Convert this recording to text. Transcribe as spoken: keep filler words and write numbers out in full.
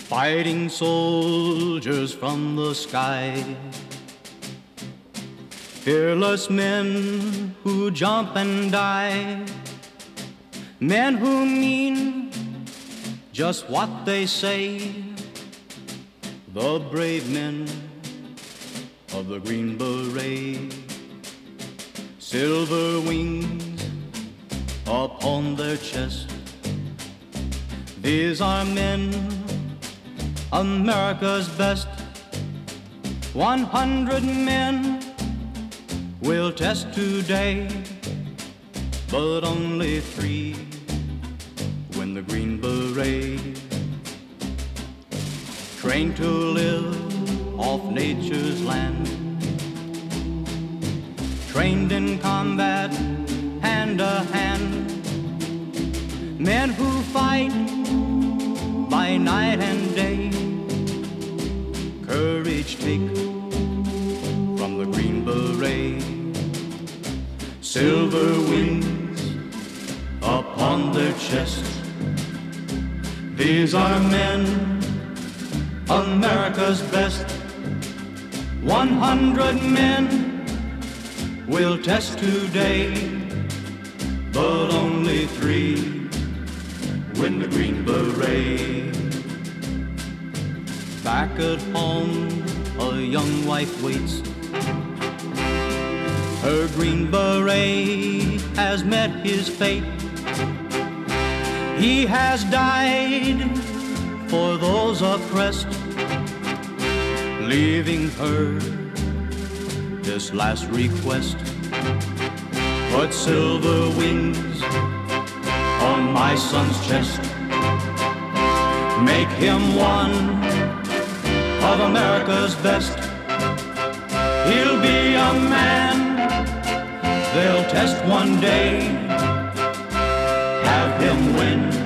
fighting soldiers from the sky, fearless men who jump and die, men who mean just what they say, the brave men of the Green Beret, silver wings upon their chest. These are men, America's best. One hundred men will test today, but only three win the Green Beret. Trained to live off nature's land, trained in combat hand to hand, men who fight by night and day, courage take from the Green Beret, silver wings upon their chest. These are men, America's best. One hundred men will test today, but only three win the Green Beret. Back at home, a young wife waits. Her Green Beret has met his fate. He has died for those oppressed, leaving her this last request. Put silver wings on my son's chest. Make him one of America's best. He'll be a man they'll test one day. Have him win